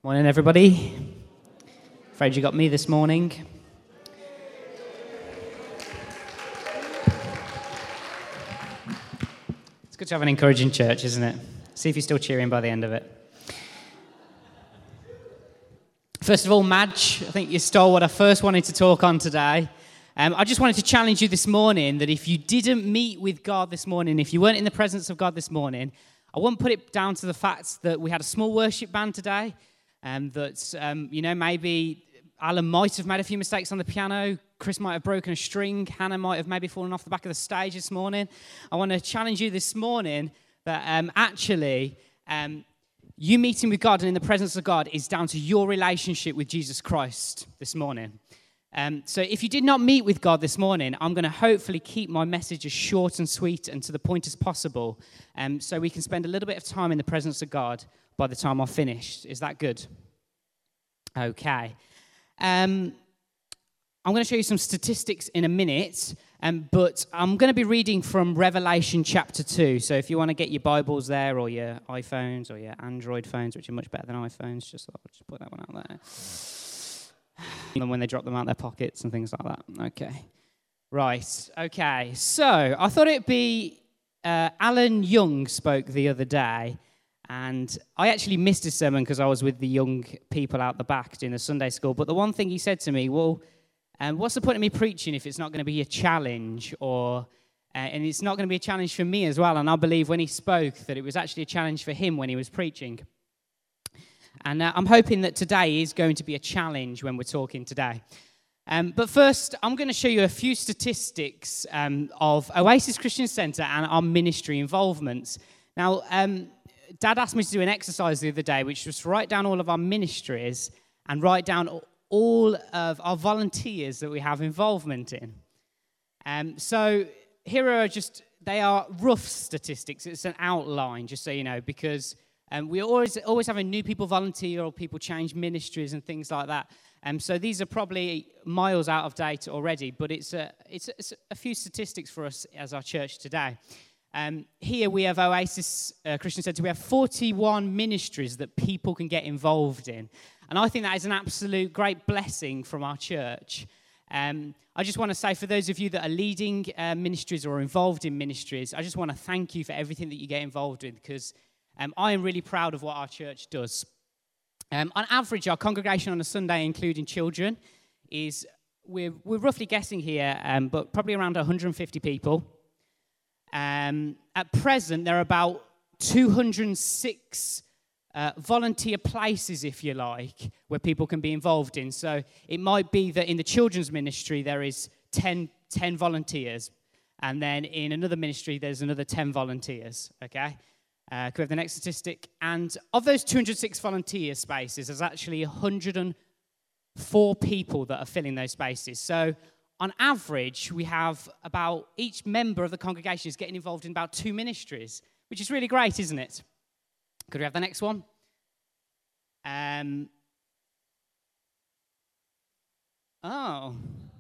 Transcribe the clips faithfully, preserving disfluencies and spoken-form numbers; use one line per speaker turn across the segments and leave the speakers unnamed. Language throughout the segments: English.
Morning, everybody. Afraid you got me this morning. It's good to have an encouraging church, isn't it? See if you're still cheering by the end of it. First of all, Madge, I think you stole what I first wanted to talk on today. Um, I just wanted to challenge you this morning that if you didn't meet with God this morning, if you weren't in the presence of God this morning, I wouldn't put it down to the fact that we had a small worship band today. Um, that, um, you know, maybe Alan might have made a few mistakes on the piano, Chris might have broken a string, Hannah might have maybe fallen off the back of the stage this morning. I want to challenge you this morning that um, actually um, you meeting with God and in the presence of God is down to your relationship with Jesus Christ this morning. Um, so if you did not meet with God this morning, I'm going to hopefully keep my message as short and sweet and to the point as possible, um, so we can spend a little bit of time in the presence of God by the time I've finished. Is that good? Okay. Um, I'm going to show you some statistics in a minute, um, but I'm going to be reading from Revelation chapter two. So if you want to get your Bibles there, or your iPhones, or your Android phones, which are much better than iPhones, just, I'll just put that one out there. And when they drop them out their pockets and things like that. Okay. Right. Okay. So I thought it'd be uh, Alan Young spoke the other day. And I actually missed his sermon because I was with the young people out the back doing the Sunday school. But the one thing he said to me, well, um, what's the point of me preaching if it's not going to be a challenge? or uh, And it's not going to be a challenge for me as well. And I believe when he spoke that it was actually a challenge for him when he was preaching. And uh, I'm hoping that today is going to be a challenge when we're talking today. Um, but first, I'm going to show you a few statistics um, of Oasis Christian Centre and our ministry involvements. Now, um, Dad asked me to do an exercise the other day, which was to write down all of our ministries and write down all of our volunteers that we have involvement in. Um, so here are just, they are rough statistics. It's an outline, just so you know, because um, we always always having new people volunteer or people change ministries and things like that. Um, so these are probably miles out of date already, but it's a, it's a, it's a few statistics for us as our church today. Um, here we have Oasis uh, Christian Centre. We have forty-one ministries that people can get involved in. And I think that is an absolute great blessing from our church. Um, I just want to say, for those of you that are leading uh, ministries or involved in ministries, I just want to thank you for everything that you get involved with, because um, I am really proud of what our church does. Um, on average, our congregation on a Sunday, including children, is, we're, we're roughly guessing here, um, but probably around one hundred fifty people. Um, at present, there are about two hundred six uh, volunteer places, if you like, where people can be involved in. So it might be that in the children's ministry, there is ten, ten volunteers. And then in another ministry, there's another ten volunteers, okay? Uh, can we have the next statistic? And of those two hundred six volunteer spaces, there's actually one hundred four people that are filling those spaces. So on average, we have about each member of the congregation is getting involved in about two ministries, which is really great, isn't it? Could we have the next one? Um. Oh.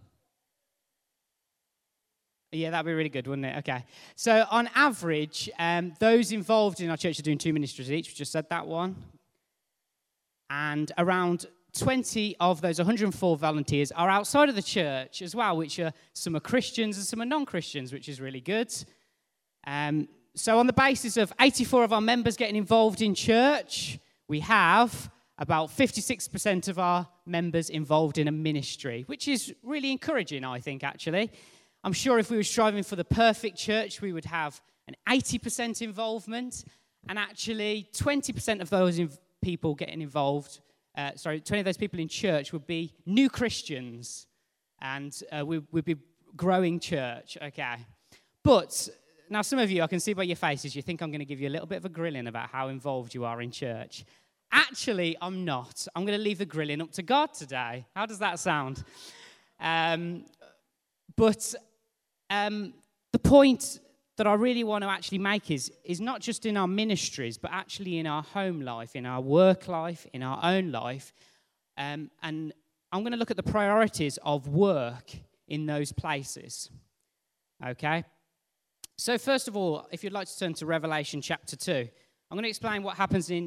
Yeah, that'd be really good, wouldn't it? Okay. So on average, um, those involved in our church are doing two ministries each. We just said that one. And around twenty of those one hundred four volunteers are outside of the church as well, which are some are Christians and some are non-Christians, which is really good. Um, so on the basis of eighty-four of our members getting involved in church, we have about fifty-six percent of our members involved in a ministry, which is really encouraging, I think, actually. I'm sure if we were striving for the perfect church, we would have an eighty percent involvement, and actually twenty percent of those in- people getting involved Uh, sorry, twenty of those people in church would be new Christians, and uh, we would be growing church, okay? But now some of you, I can see by your faces, you think I'm going to give you a little bit of a grilling about how involved you are in church. Actually, I'm not. I'm going to leave the grilling up to God today. How does that sound? Um, but um, the point that I really want to actually make is, is not just in our ministries, but actually in our home life, in our work life, in our own life. Um, and I'm going to look at the priorities of work in those places. Okay? So first of all, if you'd like to turn to Revelation chapter two, I'm going to explain what happens in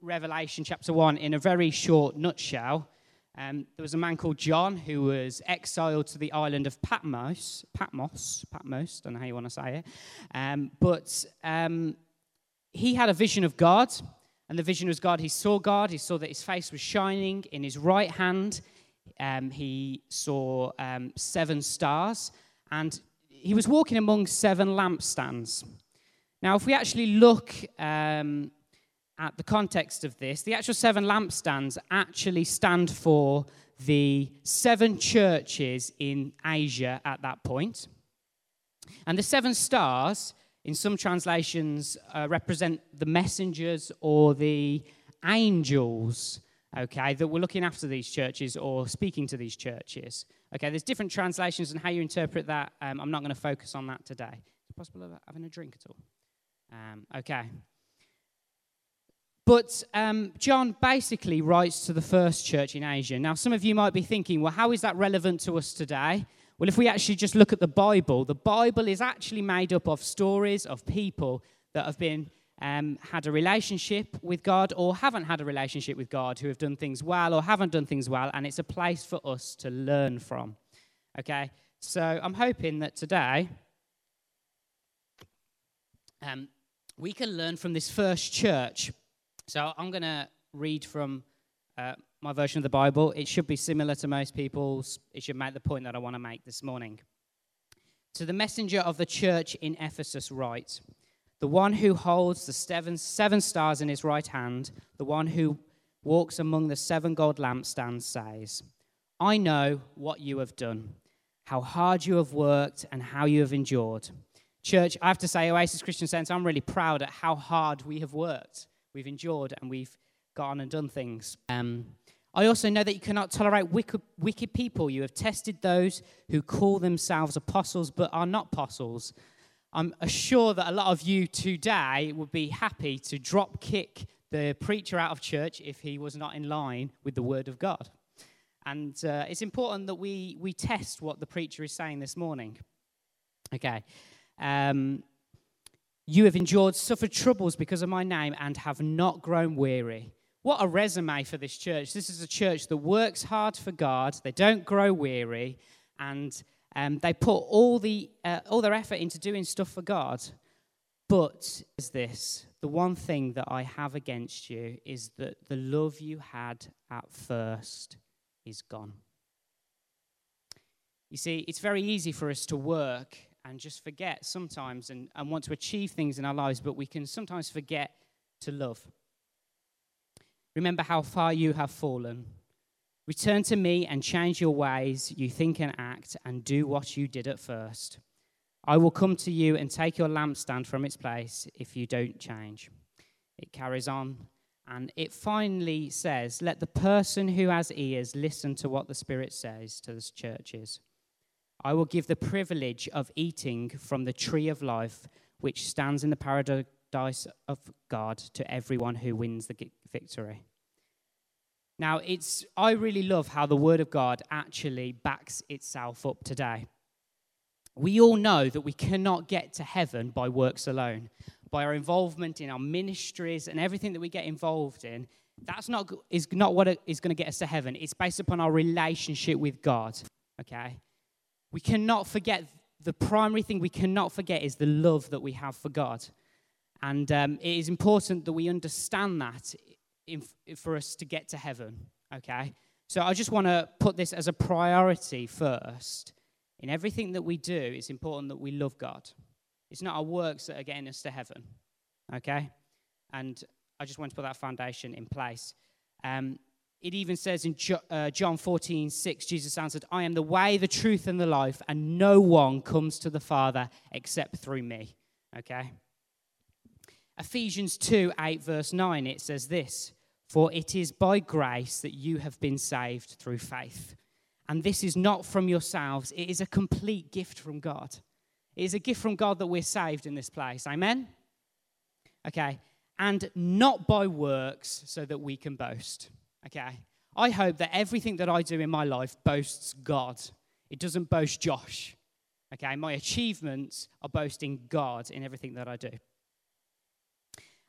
Revelation chapter one in a very short nutshell. Um, there was a man called John who was exiled to the island of Patmos. Patmos, Patmos, don't know how you want to say it. Um, but um, he had a vision of God, and the vision was God. He saw God. He saw that his face was shining in his right hand. Um, he saw um, seven stars, and he was walking among seven lampstands. Now, if we actually look um, at the context of this, the actual seven lampstands actually stand for the seven churches in Asia at that point. And the seven stars, in some translations, uh, represent the messengers or the angels, okay, that were looking after these churches or speaking to these churches. Okay, there's different translations and how you interpret that. Um, I'm not going to focus on that today. Is it possible of having a drink at all? Um, okay. But um, John basically writes to the first church in Asia. Now, some of you might be thinking, well, how is that relevant to us today? Well, if we actually just look at the Bible, the Bible is actually made up of stories of people that have been um, had a relationship with God or haven't had a relationship with God, who have done things well or haven't done things well, and it's a place for us to learn from. Okay, so I'm hoping that today um, we can learn from this first church. So I'm going to read from uh, my version of the Bible. It should be similar to most people's. It should make the point that I want to make this morning. To the messenger of the church in Ephesus write, the one who holds the seven, seven stars in his right hand, the one who walks among the seven gold lampstands says, I know what you have done, how hard you have worked and how you have endured. Church, I have to say, Oasis Christian Centre, I'm really proud at how hard we have worked. We've endured and we've gone and done things. Um, I also know that you cannot tolerate wicked, wicked people. You have tested those who call themselves apostles but are not apostles. I'm sure that a lot of you today would be happy to drop kick the preacher out of church if he was not in line with the word of God. And uh, it's important that we, we test what the preacher is saying this morning. Okay. Um... You have endured, suffered troubles because of my name and have not grown weary. What a resume for this church. This is a church that works hard for God. They don't grow weary. And um, they put all the uh, all their effort into doing stuff for God. But is this, the one thing that I have against you is that the love you had at first is gone. You see, it's very easy for us to work and just forget sometimes and, and want to achieve things in our lives, but we can sometimes forget to love. Remember how far you have fallen. Return to me and change your ways, you think and act, and do what you did at first. I will come to you and take your lampstand from its place if you don't change. It carries on, and it finally says, let the person who has ears listen to what the Spirit says to the churches. I will give the privilege of eating from the tree of life, which stands in the paradise of God, to everyone who wins the victory. Now, it's I really love how the Word of God actually backs itself up today. We all know that we cannot get to heaven by works alone, by our involvement in our ministries and everything that we get involved in. That's not is not what is going to get us to heaven. It's based upon our relationship with God. Okay. We cannot forget, the primary thing we cannot forget is the love that we have for God. And um, it is important that we understand that in, for us to get to heaven, okay? So I just want to put this as a priority first. In everything that we do, it's important that we love God. It's not our works that are getting us to heaven, okay? And I just want to put that foundation in place. Um It even says in John fourteen six, Jesus answered, I am the way, the truth, and the life, and no one comes to the Father except through me. Okay? Ephesians two eight, verse nine, it says this, for it is by grace that you have been saved through faith. And this is not from yourselves, it is a complete gift from God. It is a gift from God that we're saved in this place. Amen? Okay. And not by works so that we can boast. Okay, I hope that everything that I do in my life boasts God. It doesn't boast Josh. Okay, my achievements are boasting God in everything that I do.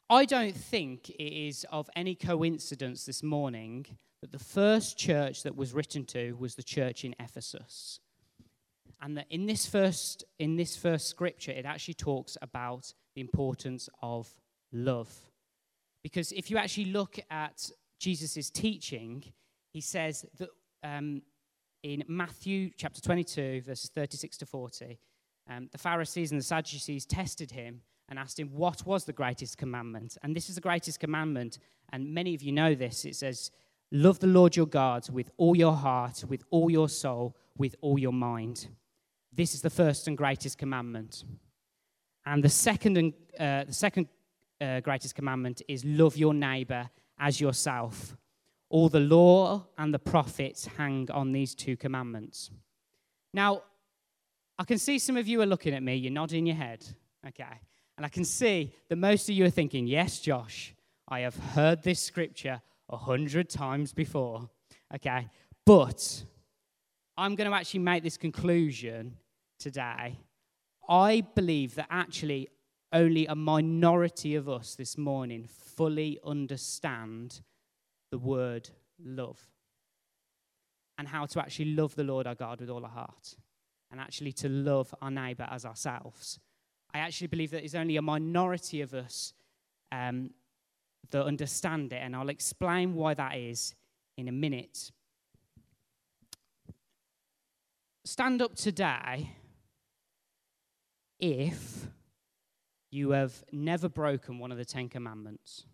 I don't think it is of any coincidence this morning that the first church that was written to was the church in Ephesus. And that in this first, in this first scripture, it actually talks about the importance of love. Because if you actually look at Jesus' teaching, he says that um, in Matthew chapter twenty-two, verses thirty-six to forty, um, the Pharisees and the Sadducees tested him and asked him what was the greatest commandment. And this is the greatest commandment, and many of you know this. It says, love the Lord your God with all your heart, with all your soul, with all your mind. This is the first and greatest commandment. And the second and uh, the second uh, greatest commandment is love your neighbor as yourself. All the law and the prophets hang on these two commandments. Now, I can see some of you are looking at me, you're nodding your head, okay? And I can see that most of you are thinking, yes, Josh, I have heard this scripture a hundred times before, okay? But I'm going to actually make this conclusion today. I believe that actually only a minority of us this morning fully understand the word love and how to actually love the Lord our God with all our heart and actually to love our neighbor as ourselves. I actually believe that there's only a minority of us um, that understand it, and I'll explain why that is in a minute. Stand up today if you have never broken one of the Ten Commandments.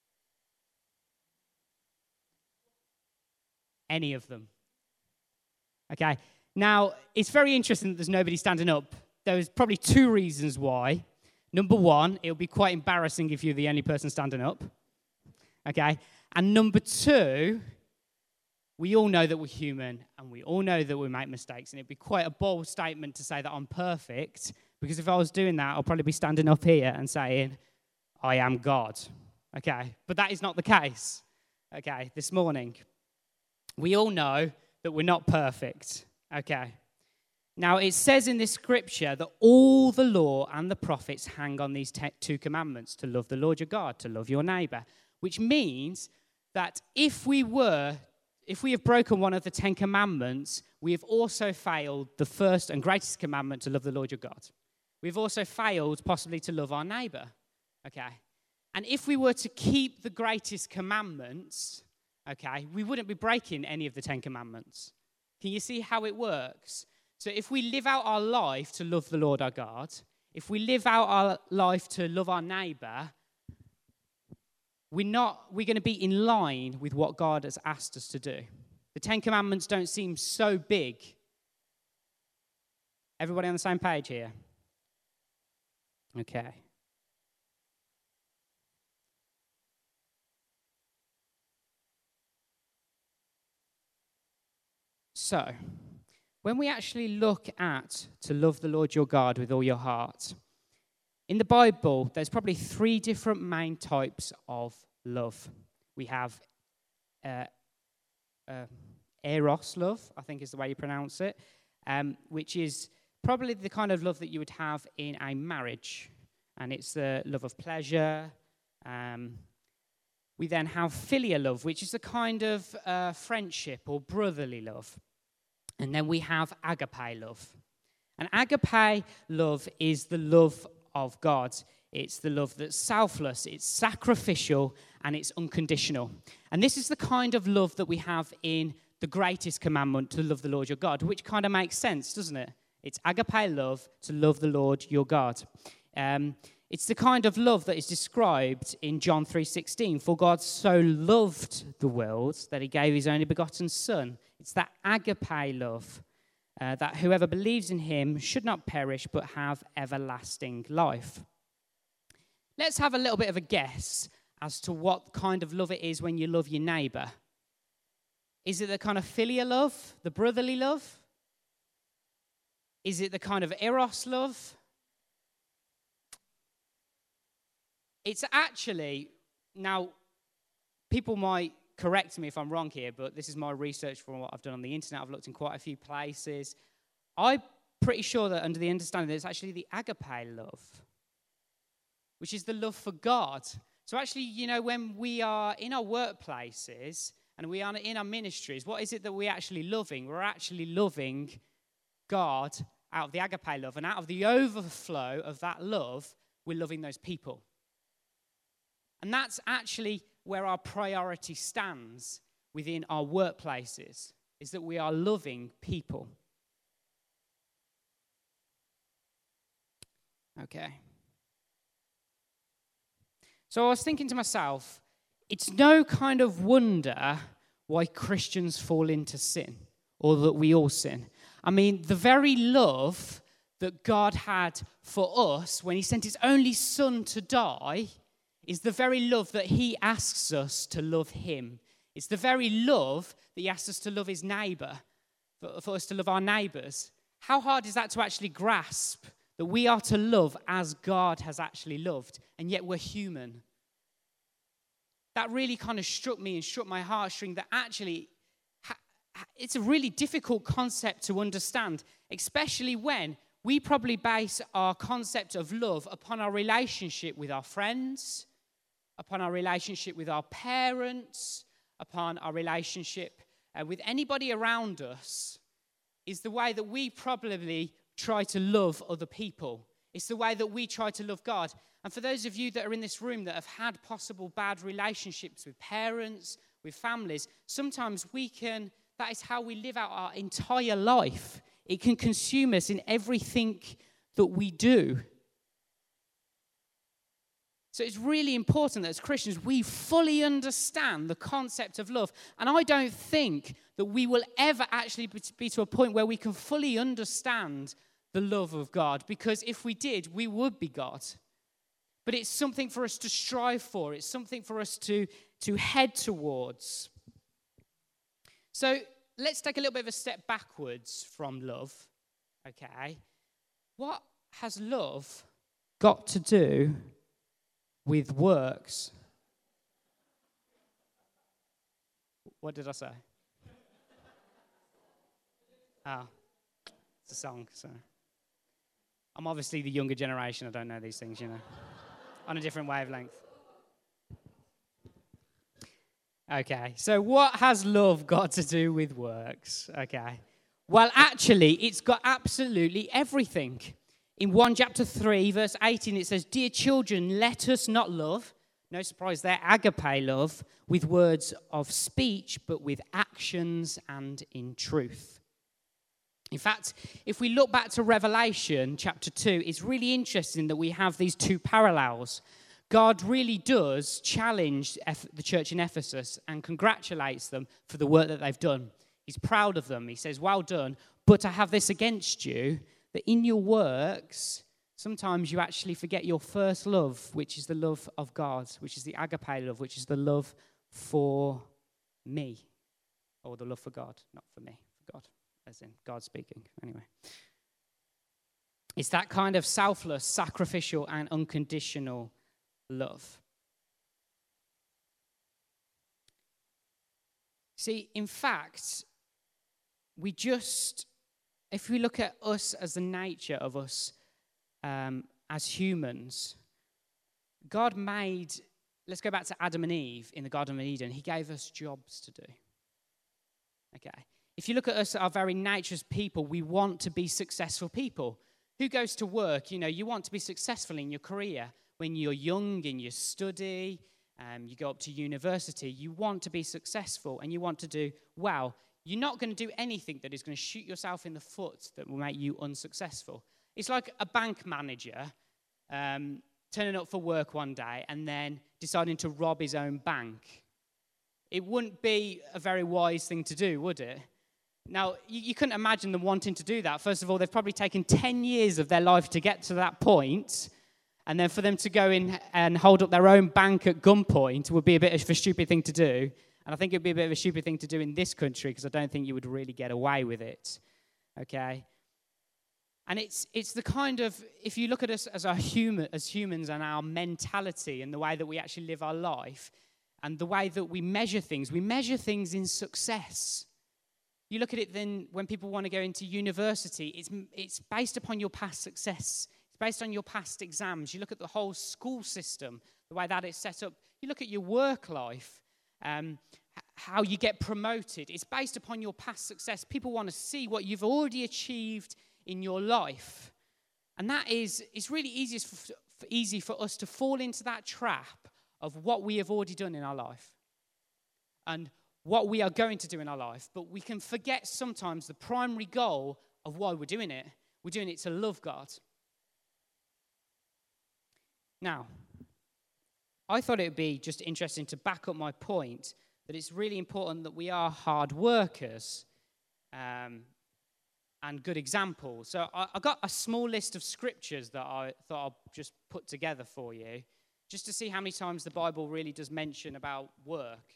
Any of them. Okay. Now, it's very interesting that there's nobody standing up. There's probably two reasons why. Number one, it'll be quite embarrassing if you're the only person standing up. Okay. And number two, we all know that we're human and we all know that we make mistakes. And it'd be quite a bold statement to say that I'm perfect, because if I was doing that, I'll probably be standing up here and saying, I am God. Okay. But that is not the case. Okay. This morning. We all know that we're not perfect, okay? Now, it says in this scripture that all the law and the prophets hang on these te- two commandments, to love the Lord your God, to love your neighbor, which means that if we were, if we have broken one of the Ten Commandments, we have also failed the first and greatest commandment, to love the Lord your God. We've also failed possibly to love our neighbor, okay? And if we were to keep the greatest commandments, okay, we wouldn't be breaking any of the Ten Commandments. Can you see how it works? So if we live out our life to love the Lord our God, if we live out our life to love our neighbor, we're not, we're going to be in line with what God has asked us to do. The Ten Commandments don't seem so big. Everybody on the same page here? Okay. So, when we actually look at to love the Lord your God with all your heart, in the Bible, there's probably three different main types of love. We have uh, uh, eros love, I think is the way you pronounce it, um, which is probably the kind of love that you would have in a marriage. And it's the love of pleasure. Um, we then have filial love, which is a kind of uh, friendship or brotherly love. And then we have agape love. And agape love is the love of God. It's the love that's selfless, it's sacrificial, and it's unconditional. And this is the kind of love that we have in the greatest commandment, to love the Lord your God, which kind of makes sense, doesn't it? It's agape love, to love the Lord your God. Um, it's the kind of love that is described in John three sixteen. For God so loved the world that he gave his only begotten Son. It's that agape love uh, that whoever believes in him should not perish but have everlasting life. Let's have a little bit of a guess as to what kind of love it is when you love your neighbor. Is it the kind of filial love, the brotherly love? Is it the kind of eros love? It's actually, now, people might correct me if I'm wrong here, but this is my research from what I've done on the internet. I've looked in quite a few places. I'm pretty sure that under the understanding that it's actually the agape love, which is the love for God. So actually, you know, when we are in our workplaces and we are in our ministries, what is it that we're actually loving? We're actually loving God out of the agape love. And out of the overflow of that love, we're loving those people. And that's actually where our priority stands within our workplaces, is that we are loving people. Okay. So I was thinking to myself, it's no kind of wonder why Christians fall into sin, or that we all sin. I mean, the very love that God had for us when he sent his only son to die is the very love that he asks us to love him. It's the very love that he asks us to love his neighbour, for, for us to love our neighbours. How hard is that to actually grasp, that we are to love as God has actually loved, and yet we're human? That really kind of struck me and struck my heartstring, that actually ha- it's a really difficult concept to understand, especially when we probably base our concept of love upon our relationship with our friends, upon our relationship with our parents, upon our relationship uh, with anybody around us, is the way that we probably try to love other people. It's the way that we try to love God. And for those of you that are in this room that have had possible bad relationships with parents, with families, sometimes we can, that is how we live out our entire life. It can consume us in everything that we do. So it's really important that as Christians, we fully understand the concept of love. And I don't think that we will ever actually be to a point where we can fully understand the love of God, because if we did, we would be God. But it's something for us to strive for. It's something for us to, to head towards. So let's take a little bit of a step backwards from love, okay? What has love got to do with works? What did I say? Oh, it's a song, so. I'm obviously the younger generation. I don't know these things, you know. On a different wavelength. Okay, so what has love got to do with works? Okay. Well, actually, it's got absolutely everything. In First chapter three, verse eighteen, it says, "Dear children, let us not love," no surprise there, agape love, "with words of speech, but with actions and in truth." In fact, if we look back to Revelation chapter two, it's really interesting that we have these two parallels. God really does challenge the church in Ephesus and congratulates them for the work that they've done. He's proud of them. He says, "Well done, but I have this against you, that in your works, sometimes you actually forget your first love, which is the love of God, which is the agape love, which is the love for me." Or the love for God, not for me, for God. As in God speaking, anyway. It's that kind of selfless, sacrificial, and unconditional love. See, in fact, we just, if we look at us as the nature of us um, as humans, God made, let's go back to Adam and Eve in the Garden of Eden. He gave us jobs to do. Okay. If you look at us, our very nature as people, we want to be successful people. Who goes to work? You know, you want to be successful in your career. When you're young and you study, um, you go up to university, you want to be successful and you want to do well. You're not going to do anything that is going to shoot yourself in the foot that will make you unsuccessful. It's like a bank manager um, turning up for work one day and then deciding to rob his own bank. It wouldn't be a very wise thing to do, would it? Now, you, you couldn't imagine them wanting to do that. First of all, they've probably taken ten years of their life to get to that point, and then for them to go in and hold up their own bank at gunpoint would be a bit of a stupid thing to do. And I think it would be a bit of a stupid thing to do in this country, because I don't think you would really get away with it, okay? And it's it's the kind of, if you look at us as, our human, as humans and our mentality and the way that we actually live our life and the way that we measure things, we measure things in success. You look at it then when people want to go into university, it's it's based upon your past success. It's based on your past exams. You look at the whole school system, the way that it's set up. You look at your work life, um, how you get promoted. It's based upon your past success. People want to see what you've already achieved in your life. And that is, it's really easy for, for, easy for us to fall into that trap of what we have already done in our life and what we are going to do in our life. But we can forget sometimes the primary goal of why we're doing it. We're doing it to love God. Now, I thought it would be just interesting to back up my point that it's really important that we are hard workers um, and good examples. So I, I got a small list of scriptures that I thought I'll just put together for you, just to see how many times the Bible really does mention about work.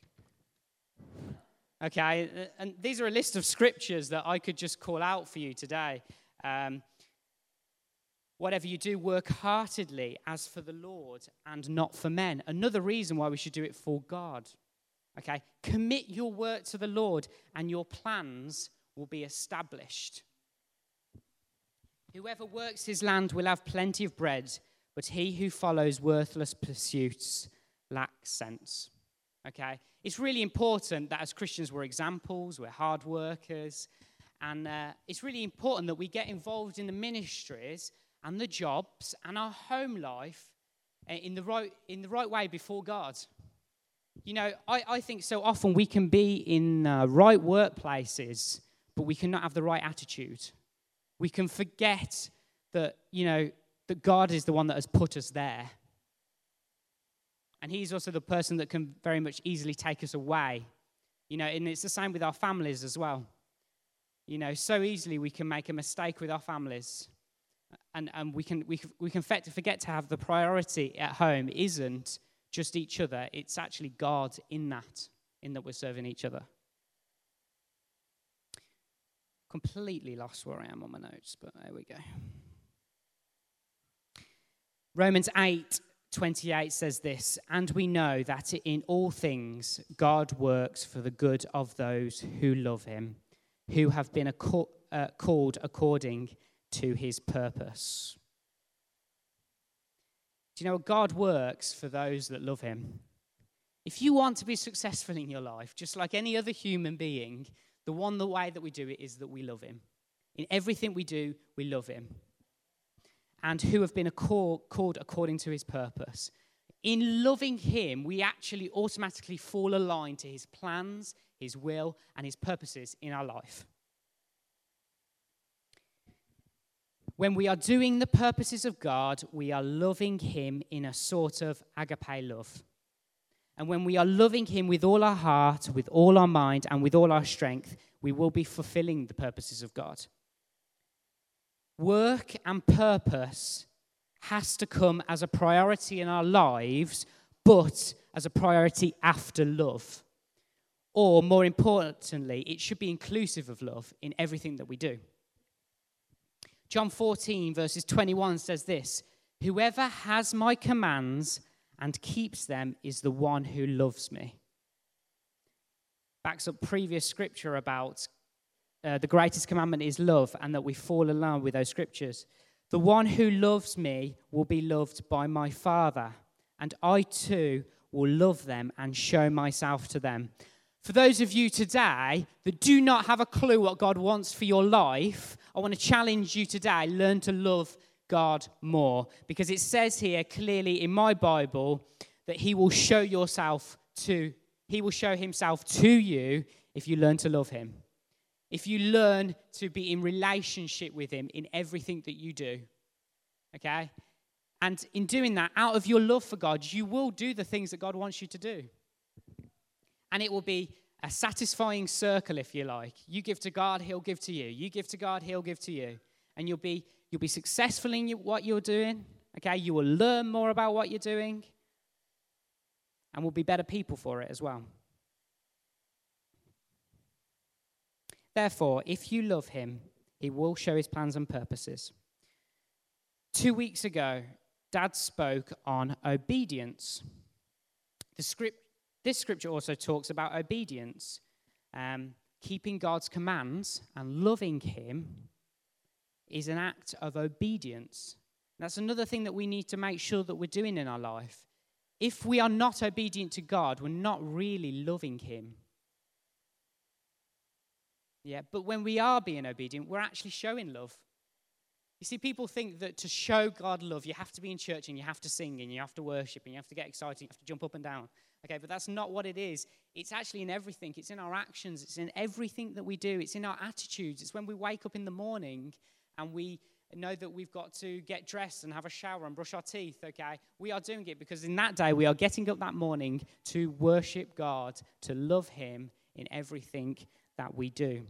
Okay, and these are a list of scriptures that I could just call out for you today. Um, Whatever you do, work heartedly as for the Lord and not for men. Another reason why we should do it for God. Okay, commit your work to the Lord and your plans will be established. Whoever works his land will have plenty of bread, but he who follows worthless pursuits lacks sense. Okay, it's really important that as Christians we're examples, we're hard workers, and uh, it's really important that we get involved in the ministries and the jobs and our home life in the right in the right way before God. You know, I, I think so often we can be in uh, right workplaces, but we cannot have the right attitude. We can forget that, you know, that God is the one that has put us there. And he's also the person that can very much easily take us away. You know, and it's the same with our families as well. You know, so easily we can make a mistake with our families. And, and we can we, we can forget to have the priority at home isn't just each other. It's actually God in that, in that we're serving each other. Completely lost where I am on my notes, but there we go. Romans eight twenty-eight says this, and we know that in all things God works for the good of those who love him, who have been acco- uh, called according to his purpose. Do you know God works for those that love him? If you want to be successful in your life, just like any other human being, the one the way that we do it is that we love him. In everything we do, we love him. And who have been called according to his purpose. In loving him, we actually automatically fall aligned to his plans, his will, and his purposes in our life. When we are doing the purposes of God, we are loving him in a sort of agape love. And when we are loving him with all our heart, with all our mind, and with all our strength, we will be fulfilling the purposes of God. Work and purpose has to come as a priority in our lives, but as a priority after love. Or, more importantly, it should be inclusive of love in everything that we do. John fourteen, verses twenty-one says this, whoever has my commands and keeps them is the one who loves me. Backs up previous scripture about uh, the greatest commandment is love, and that we fall in love with those scriptures. The one who loves me will be loved by my Father, and I too will love them and show myself to them. For those of you today that do not have a clue what God wants for your life, I want to challenge you today, learn to love God more. Because it says here clearly in my Bible that he will show yourself to, he will show himself to you if you learn to love him. If you learn to be in relationship with him in everything that you do. Okay? And in doing that, out of your love for God, you will do the things that God wants you to do. And it will be a satisfying circle, if you like. You give to God, he'll give to you. You give to God, he'll give to you. And you'll be you'll be successful in what you're doing. Okay, you will learn more about what you're doing. And will be better people for it as well. Therefore, if you love him, he will show his plans and purposes. Two weeks ago, Dad spoke on obedience. The script This scripture also talks about obedience, um, keeping God's commands and loving him is an act of obedience. And that's another thing that we need to make sure that we're doing in our life. if we are not obedient to God, we're not really loving him. Yeah, but when we are being obedient, we're actually showing love. You see, people think that to show God love, you have to be in church and you have to sing and you have to worship and you have to get excited, you have to jump up and down. Okay, but that's not what it is. It's actually in everything. It's in our actions. It's in everything that we do. It's in our attitudes. It's when we wake up in the morning and we know that we've got to get dressed and have a shower and brush our teeth, okay? We are doing it because in that day we are getting up that morning to worship God, to love him in everything that we do.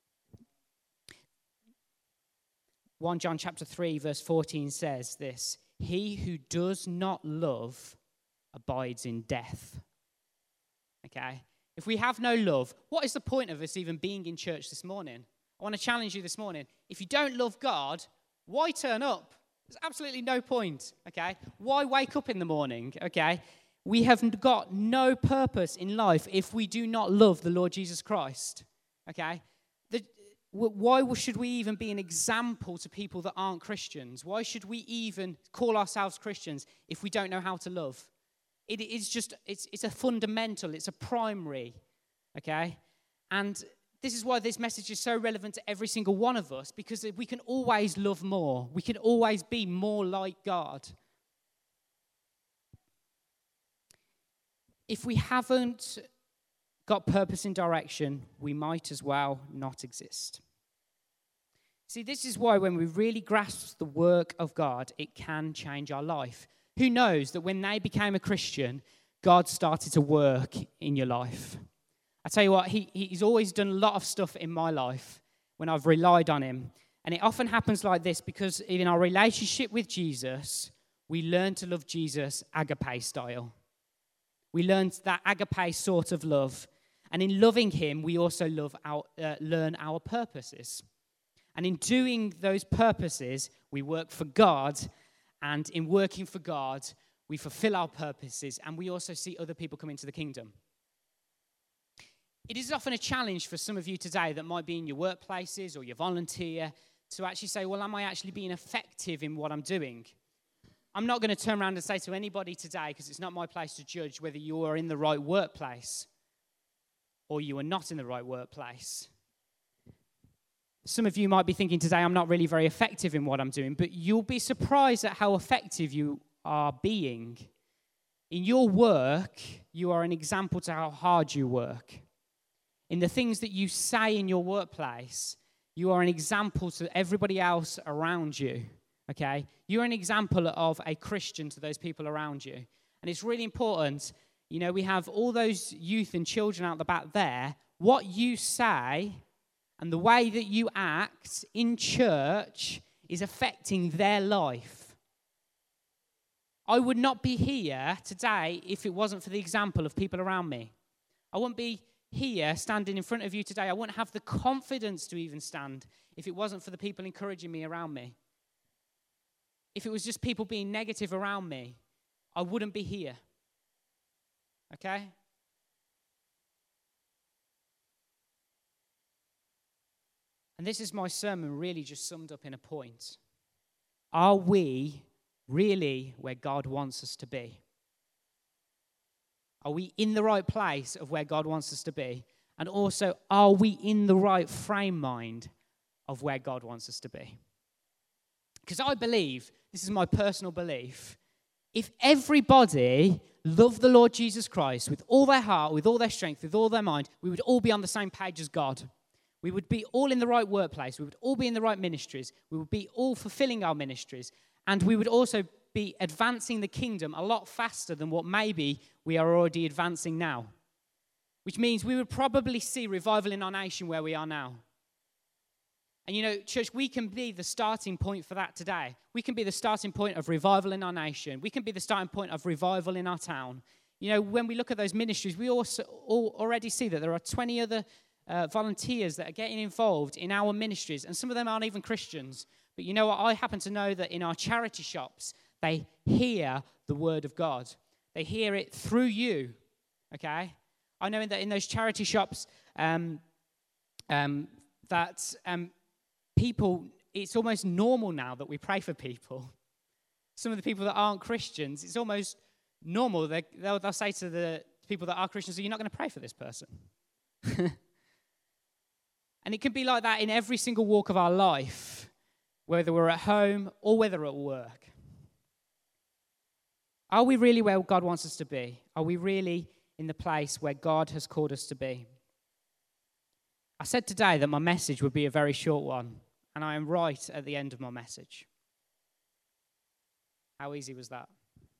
First John chapter three verse fourteen says this, he who does not love abides in death. Okay? If we have no love, what is the point of us even being in church this morning? I want to challenge you this morning. If you don't love God, why turn up? There's absolutely no point, okay? Why wake up in the morning, okay? We have got no purpose in life if we do not love the Lord Jesus Christ, okay? The, why should we even be an example to people that aren't Christians? Why should we even call ourselves Christians if we don't know how to love? It is just, it's, it's a fundamental, it's a primary, okay? And this is why this message is so relevant to every single one of us, because we can always love more. We can always be more like God. If we haven't got purpose and direction, we might as well not exist. See, this is why when we really grasp the work of God, it can change our life. Who knows that when they became a Christian, God started to work in your life? I tell you what, he, he's always done a lot of stuff in my life when I've relied on him. And it often happens like this because in our relationship with Jesus, we learn to love Jesus agape style. We learn that agape sort of love. And in loving him, we also love our, uh, learn our purposes. And in doing those purposes, we work for God. And in working for God, we fulfill our purposes. And we also see other people come into the kingdom. It is often a challenge for some of you today that might be in your workplaces or your volunteer to actually say, well, am I actually being effective in what I'm doing? I'm not going to turn around and say to anybody today, because it's not my place to judge whether you are in the right workplace or you are not in the right workplace. Some of you might be thinking today, I'm not really very effective in what I'm doing, but you'll be surprised at how effective you are being. In your work, you are an example to how hard you work. In the things that you say in your workplace, you are an example to everybody else around you, okay? You're an example of a Christian to those people around you. And it's really important, you know, we have all those youth and children out the back there. What you say and the way that you act in church is affecting their life. I would not be here today if it wasn't for the example of people around me. I wouldn't be here standing in front of you today. I wouldn't have the confidence to even stand if it wasn't for the people encouraging me around me. If it was just people being negative around me, I wouldn't be here. Okay? And this is my sermon really just summed up in a point. Are we really where God wants us to be? Are we in the right place of where God wants us to be? And also, are we in the right frame mind of where God wants us to be? Because I believe, this is my personal belief, if everybody loved the Lord Jesus Christ with all their heart, with all their strength, with all their mind, we would all be on the same page as God. We would be all in the right workplace. We would all be in the right ministries. We would be all fulfilling our ministries. And we would also be advancing the kingdom a lot faster than what maybe we are already advancing now. Which means we would probably see revival in our nation where we are now. And you know, church, we can be the starting point for that today. We can be the starting point of revival in our nation. We can be the starting point of revival in our town. You know, when we look at those ministries, we also all already see that there are twenty other uh, volunteers that are getting involved in our ministries. And some of them aren't even Christians. But you know what? I happen to know that in our charity shops, they hear the word of God. They hear it through you, okay? I know that in those charity shops um, um, that um, people, it's almost normal now that we pray for people. Some of the people that aren't Christians, it's almost normal, they, they'll, they'll say to the people that are Christians, "Are you not going to pray for this person?" And it can be like that in every single walk of our life, whether we're at home or whether at work. Are we really where God wants us to be? Are we really in the place where God has called us to be? I said today that my message would be a very short one, and I am right at the end of my message. How easy was that?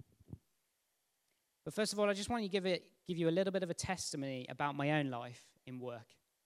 But first of all, I just want to give it, give you a little bit of a testimony about my own life in work.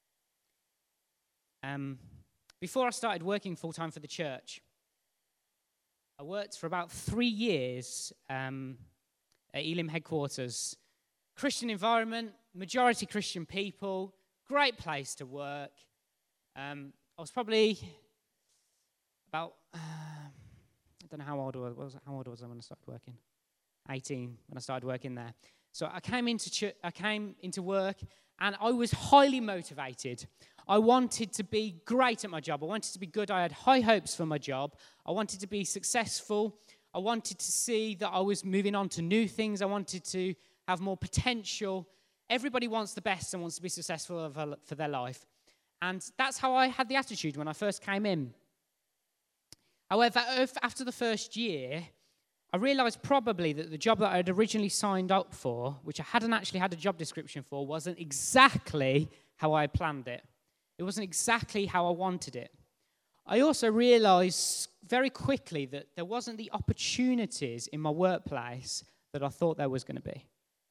Um, before I started working full-time for the church, I worked for about three years um, at Elim headquarters. Christian environment, majority Christian people, great place to work. Um, I was probably about, uh, I don't know how old I was. How old was I when I started working? eighteen when I started working there. So I came into ch- I came into work, and I was highly motivated. I wanted to be great at my job. I wanted to be good. I had high hopes for my job. I wanted to be successful. I wanted to see that I was moving on to new things. I wanted to have more potential. Everybody wants the best and wants to be successful for their life. And that's how I had the attitude when I first came in. However, after the first year, I realized probably that the job that I had originally signed up for, which I hadn't actually had a job description for, wasn't exactly how I planned it. It wasn't exactly how I wanted it. I also realized very quickly that there wasn't the opportunities in my workplace that I thought there was going to be.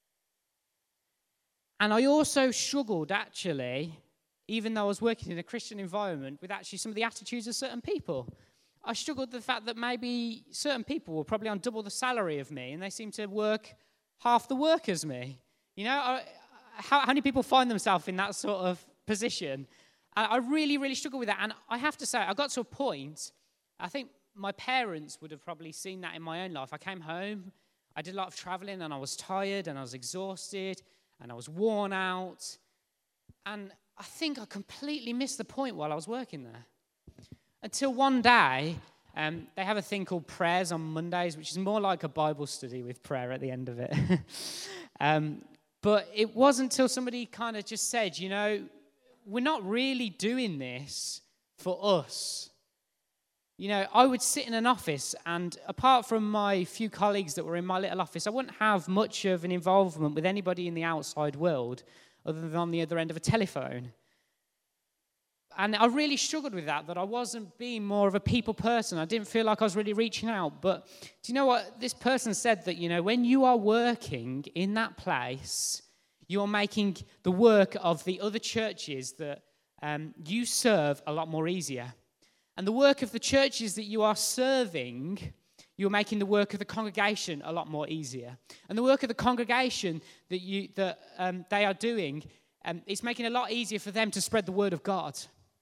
And I also struggled, actually, even though I was working in a Christian environment, with actually some of the attitudes of certain people. I struggled with the fact that maybe certain people were probably on double the salary of me, and they seemed to work half the work as me. You know, I, how, how many people find themselves in that sort of position? I, I really, really struggled with that. And I have to say, I got to a point, I think my parents would have probably seen that in my own life. I came home, I did a lot of traveling, and I was tired, and I was exhausted, and I was worn out. And I think I completely missed the point while I was working there. Until one day, um, they have a thing called prayers on Mondays, which is more like a Bible study with prayer at the end of it. um, but it wasn't until somebody kind of just said, you know, we're not really doing this for us. You know, I would sit in an office, and apart from my few colleagues that were in my little office, I wouldn't have much of an involvement with anybody in the outside world other than on the other end of a telephone. And I really struggled with that, that I wasn't being more of a people person. I didn't feel like I was really reaching out. But do you know what? This person said that, you know, when you are working in that place, you are making the work of the other churches that um, you serve a lot more easier. And the work of the churches that you are serving, you're making the work of the congregation a lot more easier. And the work of the congregation that you that um, they are doing, um, it's making it a lot easier for them to spread the word of God.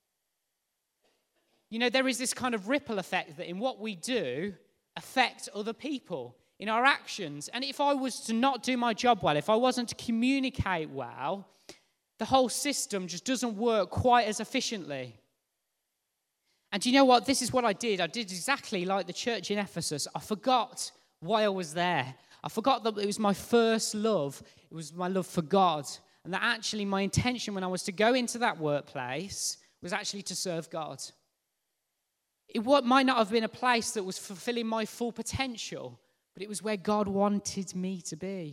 You know, there is this kind of ripple effect that in what we do affect other people, in our actions. And if I was to not do my job well, if I wasn't to communicate well, the whole system just doesn't work quite as efficiently. And do you know what? This is what I did. I did exactly like the church in Ephesus. I forgot why I was there. I forgot that it was my first love. It was my love for God. And that actually my intention when I was to go into that workplace was actually to serve God. It might not have been a place that was fulfilling my full potential, but it was where God wanted me to be.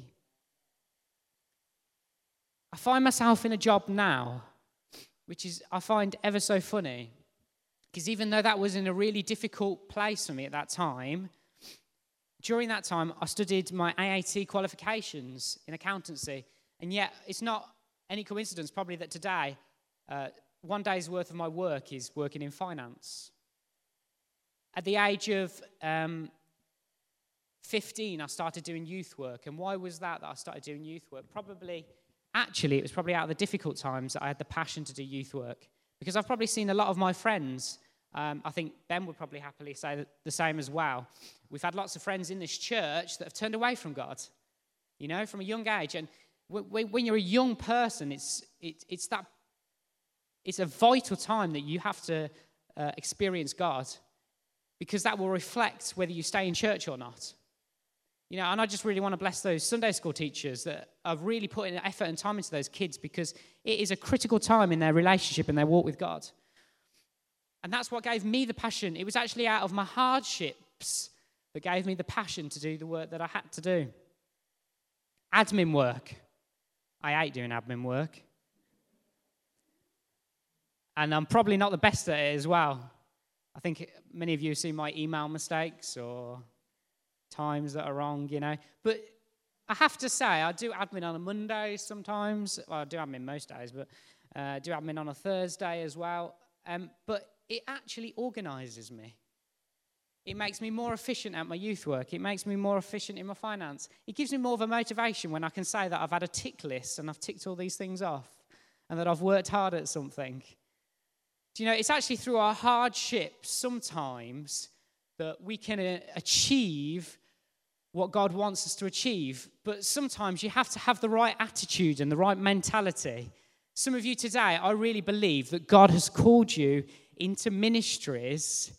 I find myself in a job now, which is, I find ever so funny, because even though that was in a really difficult place for me at that time, during that time, I studied my A A T qualifications in accountancy, and yet it's not any coincidence probably that today, uh, one day's worth of my work is working in finance. At the age of um, fifteen, I started doing youth work. And why was that that I started doing youth work? Probably, actually, it was probably out of the difficult times that I had the passion to do youth work. Because I've probably seen a lot of my friends, um, I think Ben would probably happily say the same as well. We've had lots of friends in this church that have turned away from God, you know, from a young age. And when you're a young person, it's it, it's that it's a vital time that you have to uh, experience God. Because that will reflect whether you stay in church or not. You know, and I just really want to bless those Sunday school teachers that are really putting effort and time into those kids, because it is a critical time in their relationship and their walk with God. And that's what gave me the passion. It was actually out of my hardships that gave me the passion to do the work that I had to do. Admin work. I hate doing admin work. And I'm probably not the best at it as well. I think many of you have seen my email mistakes or times that are wrong, you know. But I have to say, I do admin on a Monday sometimes. Well, I do admin most days, but uh, I do admin on a Thursday as well. Um, but it actually organises me. It makes me more efficient at my youth work. It makes me more efficient in my finance. It gives me more of a motivation when I can say that I've had a tick list and I've ticked all these things off and that I've worked hard at something. Do you know, it's actually through our hardships sometimes that we can uh, achieve what God wants us to achieve. But sometimes you have to have the right attitude and the right mentality. Some of you today, I really believe that God has called you into ministries,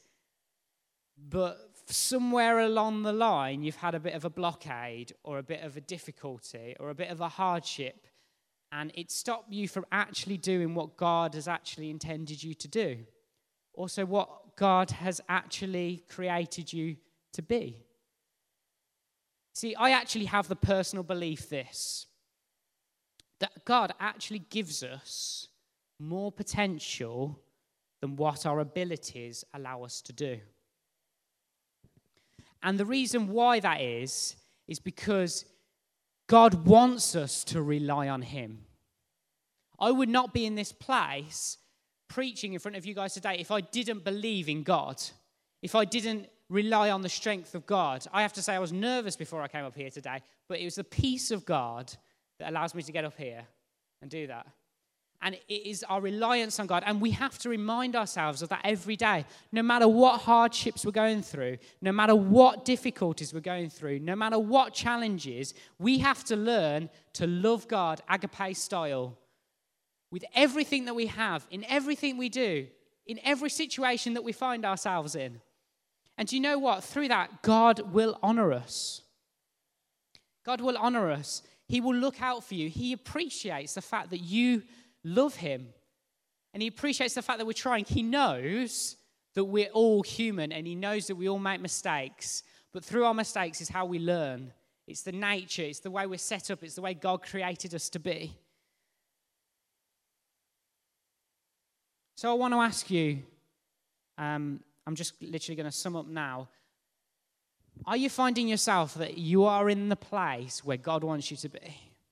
but somewhere along the line, you've had a bit of a blockade or a bit of a difficulty or a bit of a hardship, and it stopped you from actually doing what God has actually intended you to do. Also, what God has actually created you to be. See, I actually have the personal belief this, that God actually gives us more potential than what our abilities allow us to do. And the reason why that is, is because God wants us to rely on him. I would not be in this place preaching in front of you guys today if I didn't believe in God, if I didn't rely on the strength of God. I have to say I was nervous before I came up here today, but it was the peace of God that allows me to get up here and do that. And it is our reliance on God. And we have to remind ourselves of that every day. No matter what hardships we're going through, no matter what difficulties we're going through, no matter what challenges, we have to learn to love God agape style. With everything that we have, in everything we do, in every situation that we find ourselves in. And do you know what? Through that, God will honor us. God will honor us. He will look out for you. He appreciates the fact that you love him. And he appreciates the fact that we're trying. He knows that we're all human, and he knows that we all make mistakes. But through our mistakes is how we learn. It's the nature. It's the way we're set up. It's the way God created us to be. So I want to ask you, um, I'm just literally going to sum up now. Are you finding yourself that you are in the place where God wants you to be?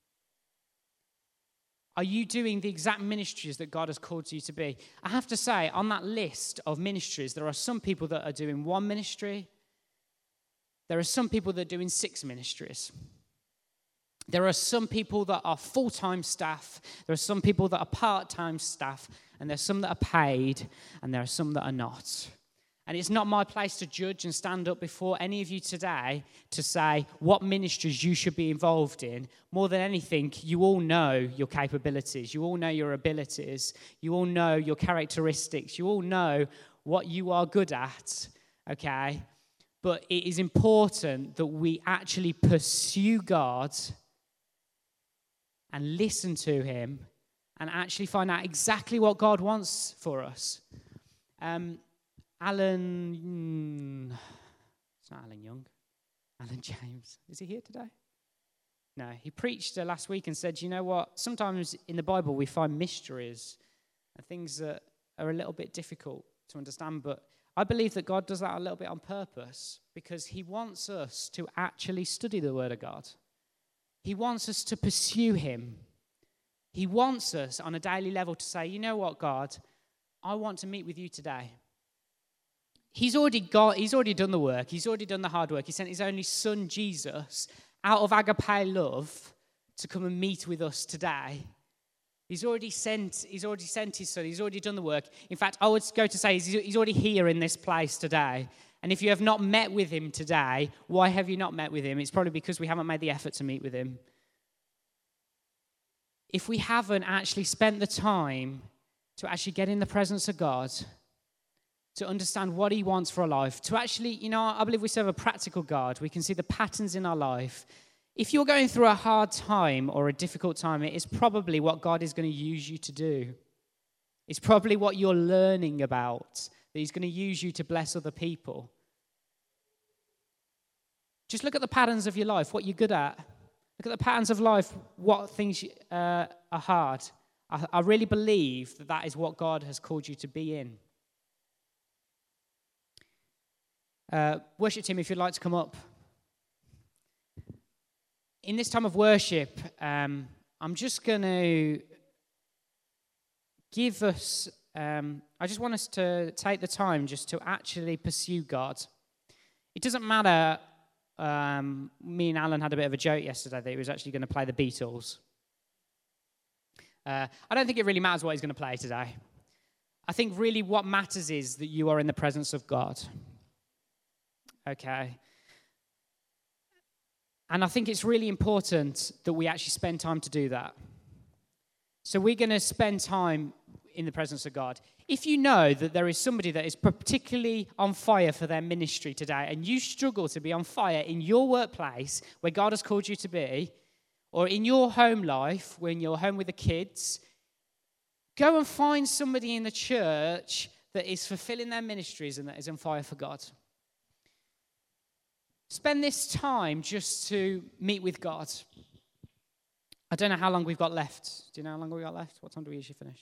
Are you doing the exact ministries that God has called you to be? I have to say, on that list of ministries, there are some people that are doing one ministry. There are some people that are doing six ministries. There are some people that are full-time staff. There are some people that are part-time staff. And there's some that are paid, and there are some that are not. And it's not my place to judge and stand up before any of you today to say what ministries you should be involved in. More than anything, you all know your capabilities. You all know your abilities. You all know your characteristics. You all know what you are good at, okay? But it is important that we actually pursue God and listen to him and actually find out exactly what God wants for us. Um, Alan, mm, it's not Alan Young, Alan James. Is he here today? No, he preached uh, last week and said, you know what, sometimes in the Bible we find mysteries and things that are a little bit difficult to understand, but I believe that God does that a little bit on purpose because he wants us to actually study the Word of God. He wants us to pursue him. He wants us on a daily level to say, you know what, God, I want to meet with you today. He's already got, he's already done the work. He's already done the hard work. He sent his only son, Jesus, out of agape love to come and meet with us today. He's already sent, he's already sent his son. He's already done the work. In fact, I would go to say he's, he's already here in this place today. And if you have not met with him today, why have you not met with him? It's probably because we haven't made the effort to meet with him. If we haven't actually spent the time to actually get in the presence of God, to understand what he wants for our life, to actually, you know, I believe we serve a practical God. We can see the patterns in our life. If you're going through a hard time or a difficult time, it is probably what God is going to use you to do. It's probably what you're learning about, that he's going to use you to bless other people. Just look at the patterns of your life, what you're good at. Look at the patterns of life, what things uh, are hard. I, I really believe that that is what God has called you to be in. Uh, worship team, if you'd like to come up. In this time of worship, um, I'm just going to give us, um, I just want us to take the time just to actually pursue God. It doesn't matter, um, me and Alan had a bit of a joke yesterday that he was actually going to play the Beatles. Uh, I don't think it really matters what he's going to play today. I think really what matters is that you are in the presence of God. Okay. And I think it's really important that we actually spend time to do that. So we're going to spend time in the presence of God. If you know that there is somebody that is particularly on fire for their ministry today, and you struggle to be on fire in your workplace where God has called you to be, or in your home life when you're home with the kids, go and find somebody in the church that is fulfilling their ministries and that is on fire for God. Spend this time just to meet with God. I don't know how long we've got left. Do you know how long we've got left? What time do we usually finish?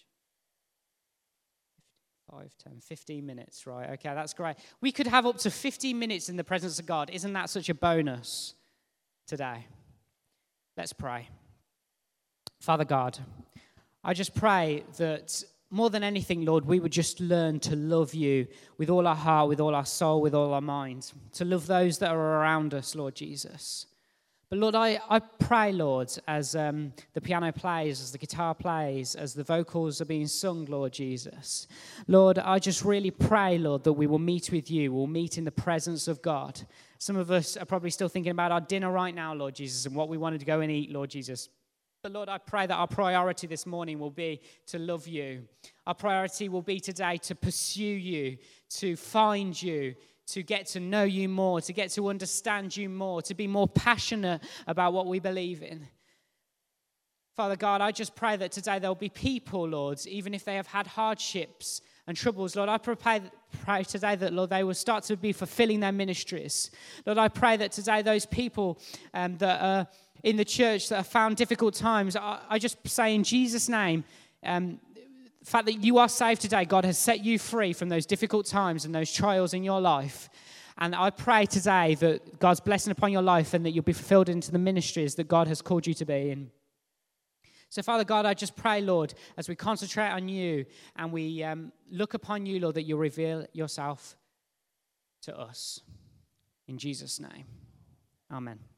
Five, ten, fifteen minutes, right? Okay, that's great. We could have up to fifteen minutes in the presence of God. Isn't that such a bonus today? Let's pray. Father God, I just pray that more than anything, Lord, we would just learn to love you with all our heart, with all our soul, with all our mind, to love those that are around us, Lord Jesus. But Lord, I, I pray, Lord, as um, the piano plays, as the guitar plays, as the vocals are being sung, Lord Jesus. Lord, I just really pray, Lord, that we will meet with you. We'll meet in the presence of God. Some of us are probably still thinking about our dinner right now, Lord Jesus, and what we wanted to go and eat, Lord Jesus. But Lord, I pray that our priority this morning will be to love you. Our priority will be today to pursue you, to find you, to get to know you more, to get to understand you more, to be more passionate about what we believe in. Father God, I just pray that today there'll be people, Lord, even if they have had hardships and troubles, Lord, I pray, pray today that, Lord, they will start to be fulfilling their ministries. Lord, I pray that today those people um, that are in the church that have found difficult times, I, I just say in Jesus' name, um, the fact that you are saved today, God has set you free from those difficult times and those trials in your life. And I pray today that God's blessing upon your life and that you'll be fulfilled into the ministries that God has called you to be in. So, Father God, I just pray, Lord, as we concentrate on you and we um, look upon you, Lord, that you'll reveal yourself to us. In Jesus' name, amen.